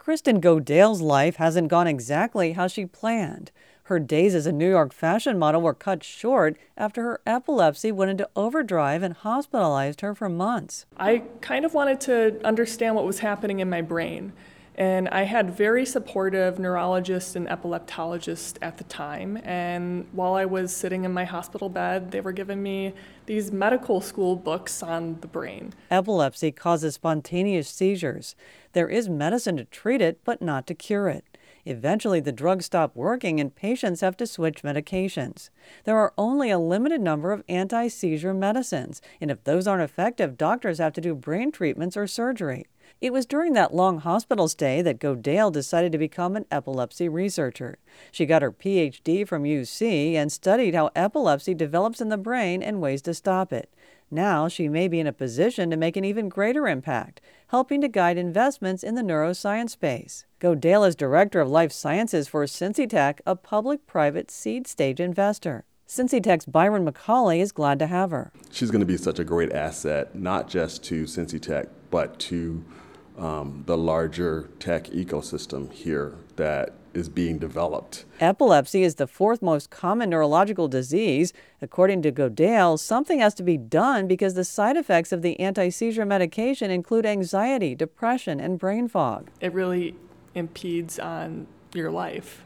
Kristen Godale's life hasn't gone exactly how she planned. Her days as a New York fashion model were cut short after her epilepsy went into overdrive and hospitalized her for months. I kind of wanted to understand what was happening in my brain. And I had very supportive neurologists and epileptologists at the time. And while I was sitting in my hospital bed, they were giving me these medical school books on the brain. Epilepsy causes spontaneous seizures. There is medicine to treat it, but not to cure it. Eventually, the drugs stop working and patients have to switch medications. There are only a limited number of anti-seizure medicines, and if those aren't effective, doctors have to do brain treatments or surgery. It was during that long hospital stay that Godale decided to become an epilepsy researcher. She got her PhD from UC and studied how epilepsy develops in the brain and ways to stop it. Now she may be in a position to make an even greater impact, helping to guide investments in the neuroscience space. Godale is Director of Life Sciences for Cincy Tech, a public-private seed-stage investor. Cincy Tech's Byron McCauley is glad to have her. She's going to be such a great asset, not just to Cincy Tech, but to the larger tech ecosystem here that is being developed. Epilepsy is the fourth most common neurological disease. According to Godale, something has to be done because the side effects of the anti-seizure medication include anxiety, depression, and brain fog. It really impedes on your life.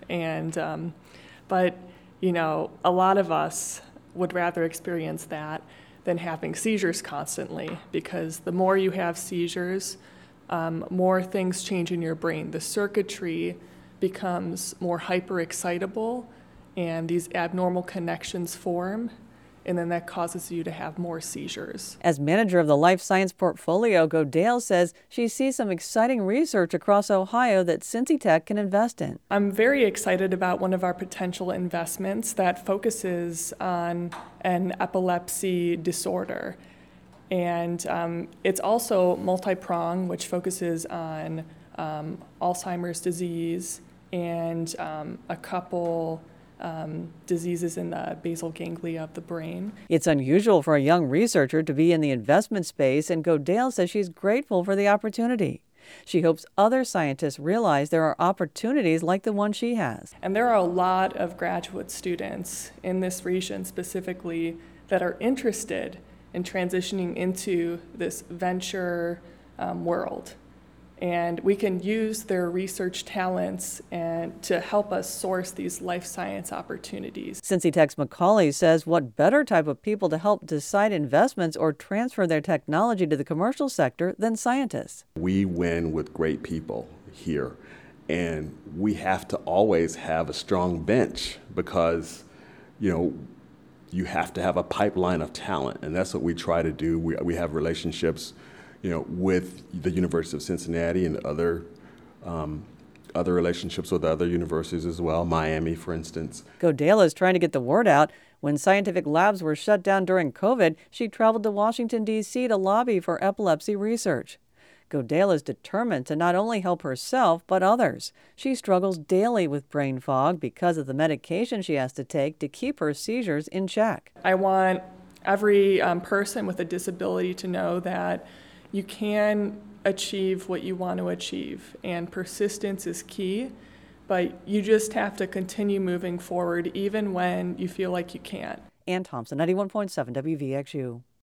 But a lot of us would rather experience that than having seizures constantly, because the more you have seizures, more things change in your brain. The circuitry becomes more hyper-excitable, and these abnormal connections form, and then that causes you to have more seizures. As manager of the life science portfolio, Godale says she sees some exciting research across Ohio that Cincy Tech can invest in. I'm very excited about one of our potential investments that focuses on an epilepsy disorder. And it's also multi-pronged, which focuses on Alzheimer's disease and a couple diseases in the basal ganglia of the brain. It's unusual for a young researcher to be in the investment space, and Godale says she's grateful for the opportunity. She hopes other scientists realize there are opportunities like the one she has. And there are a lot of graduate students in this region specifically that are interested in transitioning into this venture world. And we can use their research talents and to help us source these life science opportunities. Cincy Tech's McCauley says what better type of people to help decide investments or transfer their technology to the commercial sector than scientists. We win with great people here, and we have to always have a strong bench because, you have to have a pipeline of talent, and that's what we try to do. We have relationships with the University of Cincinnati and other relationships with other universities as well, Miami, for instance. Godale is trying to get the word out. When scientific labs were shut down during COVID, she traveled to Washington, D.C. to lobby for epilepsy research. Godale is determined to not only help herself, but others. She struggles daily with brain fog because of the medication she has to take to keep her seizures in check. I want every person with a disability to know that you can achieve what you want to achieve, and persistence is key, but you just have to continue moving forward even when you feel like you can't. Ann Thompson, 91.7 WVXU.